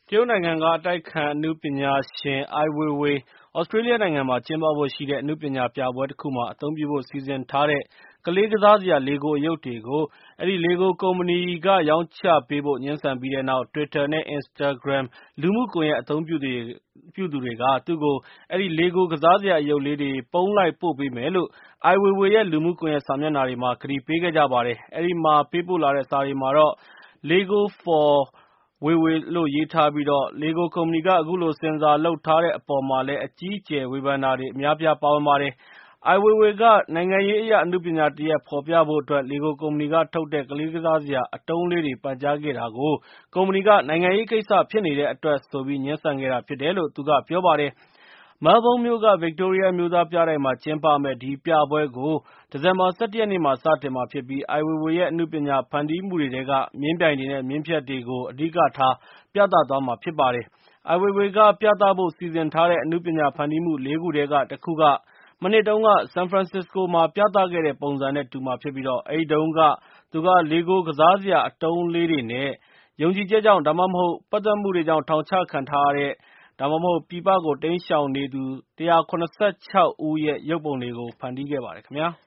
တရုတ်နိုင်ငံက အတိုက်အခံအနုပညာရှင် Ai Weiwei သြစတြေးလျနိုင်ငံမှာ ကျင်းပဖို့ရှိတဲ့ အနုပညာပြပွဲတခုမှာ အသုံးပြုဖို့ စီစဉ်ထားတဲ့ ကလေးကစားစရာ LEGO အရုပ်တွေကို အဲဒီ LEGO ကုမ္ပဏီက ရောင်းချပေးဖို့ ငြင်းဆန်ပြီးတဲ့နောက် Twitter နဲ့ Instagram လူမှုကွန်ရက်အသုံးပြုသူတွေက သူ့ကို အဲဒီ LEGO ကစားစရာအရုပ်လေးတွေ ပုံးလိုက်ပို့ပေးမယ်လို့ Ai Weiwei ရဲ့ လူမှုကွန်ရက်စာမျက်နှာတွေမှာ ကတိပေးခဲ့ကြပါတယ်။ အဲဒီမှာ ပေးပို့လာတဲ့ စာတွေမှာတော့ LEGO for Weiwei လို့ ရေးထားပြီး LEGO ကုမ္ပဏီက အခုလို ဆင်ဆာလုပ်ထားတဲ့အပေါ်မှာလည်း အကြီးအကျယ် ဝေဖန်တာတွေ အများအပြား ပါဝင်ပါတယ်။ Ai Weiwei က နိုင်ငံရေးအရ အနုပညာတရပ် ဖော်ပြဖို့အတွက် LEGO ကုမ္ပဏီကထုတ်တဲ့ ကလေးကစားစရာ အတုံးလေးတွေ ပန်ကြားခဲ့တာကို ကုမ္ပဏီက နိုင်ငံရေးကိစ္စဖြစ်နေတဲ့အတွက်ဆိုပြီး ငြင်းဆန်ခဲ့တာဖြစ်တယ်လို့ သူက ပြောပါတယ်။ မဲလ်ဘုန်းမြို့က Victoria အမျိုးသားပြတိုက်မှာ ကျင်းပမယ့် ဒီပြပွဲကို ဒီဇင်ဘာ ၁၁ ရက်နေ့မှာ စတင်မှာဖြစ်ပြီး Ai Weiwei ရဲ့ အနုပညာဖန်တီးမှုတွေထဲက မြင်းပြိုင်တွေနဲ့ မြင်းဖျက်တွေကို အဓိကထား ပြသသွားမှာဖြစ်ပါတယ်။ Ai Weiwei က ပြသဖို့ စီစဉ်ထားတဲ့ အနုပညာဖန်တီးမှု ၄ ခုထဲက တခုက မနှစ်တုန်းက ဆန်ဖရန်စစ္စကိုမှာ ပြသခဲ့တဲ့ပုံစံနဲ့ တူမှာဖြစ်ပြီး အဲဒီတုန်းက သူက LEGO ကစားစရာ အတုံးလေးတွေနဲ့ ယုံကြည်ချက်ကြောင့် ဒါမှမဟုတ် ပတ်သက်မှုတွေကြောင့် ထောင်ချခံထားရတဲ့ ဒါမှမဟုတ် ပြည်ပကို တိမ်းရှောင်နေသူ ၁၇၆ ဦးရဲ့ ရုပ်ပုံတွေကို ဖန်တီးခဲ့ပါတယ်ခင်ဗျာ။